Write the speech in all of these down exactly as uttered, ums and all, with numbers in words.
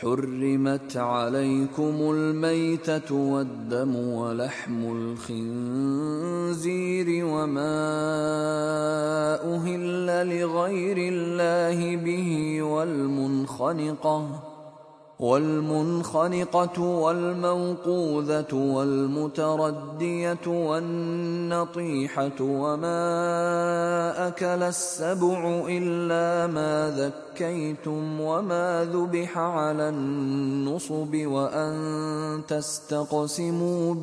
حرمت عليكم الميتة والدم ولحم الخنزير وما أهل لغير الله به والمنخنقة والمنخنقة والموقوذة والمتردية والنطيحة وما أكل السبع إلا ما ذكيتم وما ذبح على النصب وأن تستقسموا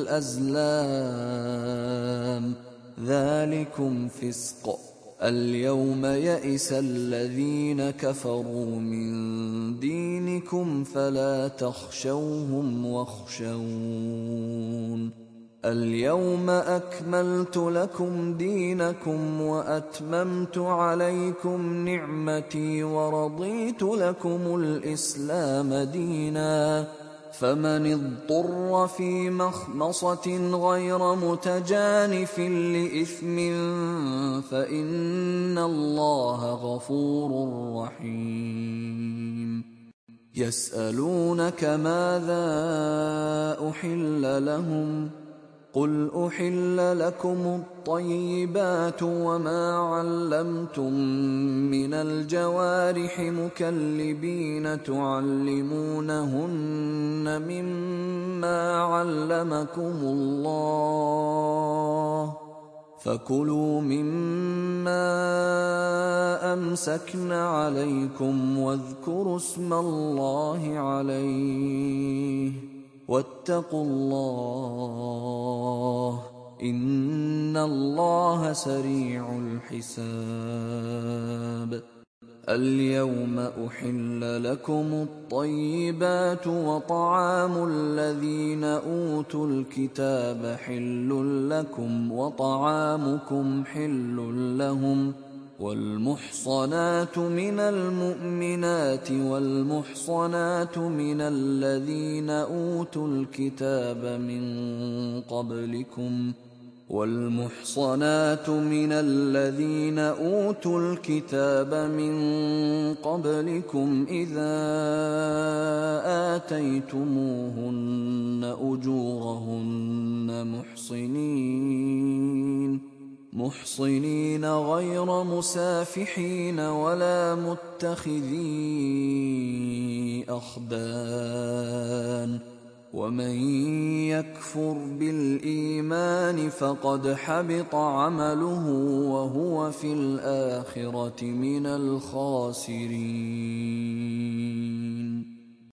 بالأزلام ذلكم فسق. اليوم يئس الذين كفروا من دينكم فلا تخشوهم واخشون. اليوم أكملت لكم دينكم وأتممت عليكم نعمتي ورضيت لكم الإسلام دينا. فمن اضطر في مخمصة غير متجانف لإثم فإن الله غفور رحيم. يسألونك ماذا أحل لهم قل أحل لكم الطيبات وما علمتم من الجوارح مكلبين تعلمونهن مما علمكم الله فكلوا مما أمسكن عليكم واذكروا اسم الله عليه واتقوا الله إن الله سريع الحساب. اليوم أحل لكم الطيبات وطعام الذين أوتوا الكتاب حل لكم وطعامكم حل لهم والمحصنات من المؤمنات والمحصنات من الذين أوتوا الكتاب من قبلكم والمحصنات من الذين أوتوا الكتاب من قبلكم إذا آتيتموهن أجورهن محصنين محصنين غير مسافحين ولا متخذي أخدان ومن يكفر بالإيمان فقد حبط عمله وهو في الآخرة من الخاسرين.